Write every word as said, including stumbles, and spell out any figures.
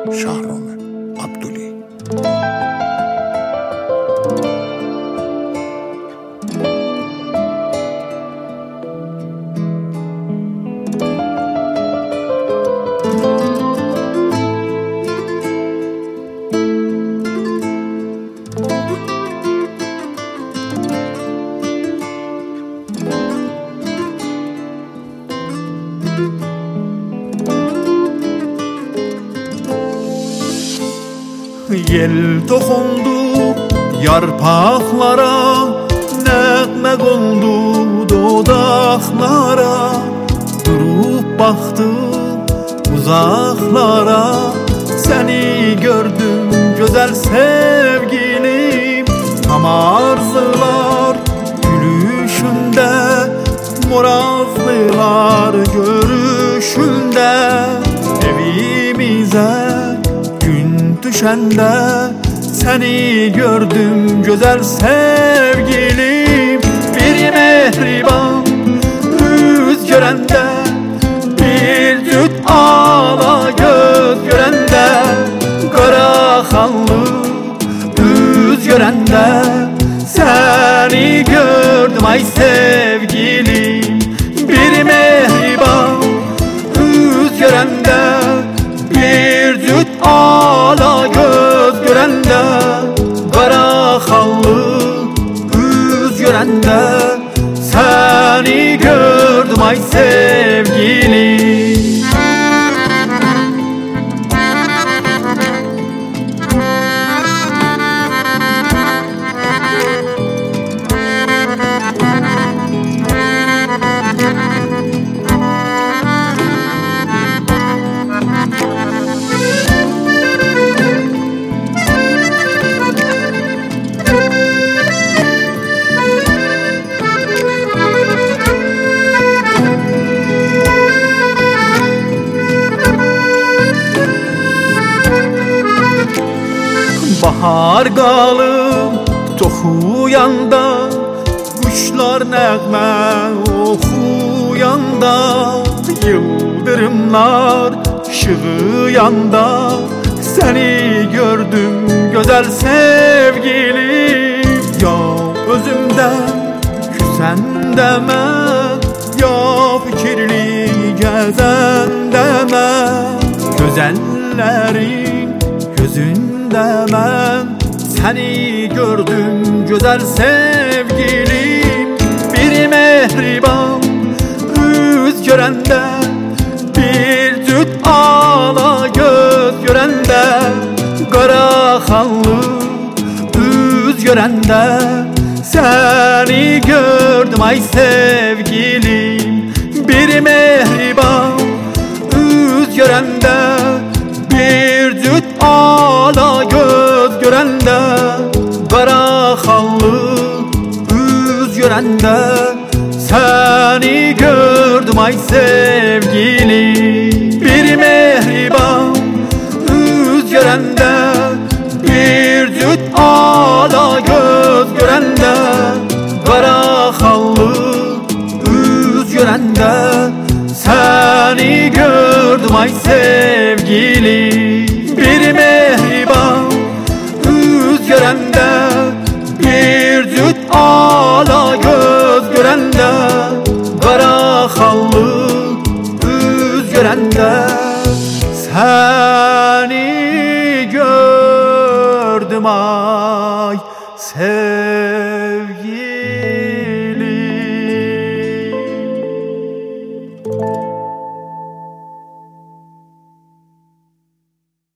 Şahrome Abduli. Yel tokundu yarpaklara, nəğmə qondu dodaqlara. Durub baxdım uzaqlara, səni gördüm gözəl sevgilim. Tam arzular gülüşündə, morazlılar görüşündə. Evimizə düşəndə səni gördüm gözəl sevgilim. Bir mehriban yüz görəndə, bir cüt ala göz görəndə. Qara xanlı yüz görəndə səni gördüm ay sevgilim. Bir mehriban yüz görəndə, bir cüt ala göz görəndə. Qara xallı yüz görəndə səni gördüm ay sevgilim. Bahar qalıb toxuyanda, quşlar nəğmə oxuyanda. Yıldırımlar işığıyanda səni gördüm gözəl sevgilim. Ya özümdən küsəndə mən, ya fikirli gəzəndə mən. Gözəllərin gözündə mən səni gördüm gözəl sevgilim. Bir mehriban yüz görəndə, bir cüt ala göz görəndə. Qara xanlı yüz görəndə səni gördüm ay sevgilim. Bir mehriban yüz görəndə, bir cüt ala göz görəndə. Qara xallı yüz görəndə səni gördüm ay sevgilim. Bir mehriban yüz görəndə, bir cüt ala göz görəndə. Qara xallı yüz görəndə səni gördüm ay sevgilim. Bir mehriban yüz görəndə, bir cüt ala göz görəndə. Qara xallı yüz görəndə səni gördüm ay sevgilim.